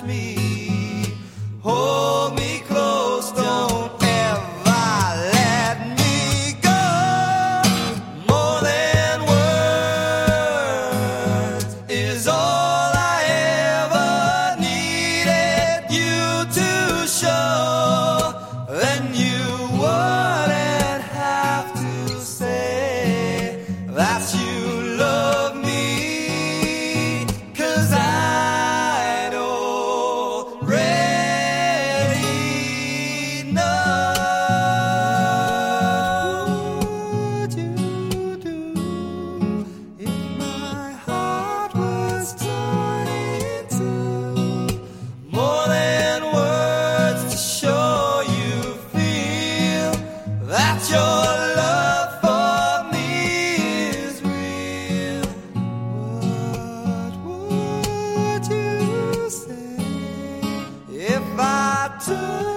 me. Hold me close, don't ever let me go. More than words is all I ever needed you to show. Then you wouldn't have to say that you love me, 'cause I'd already know. What would you do if my heart was torn in two? More than words to show you feel that your love for me is real. What would you say if I took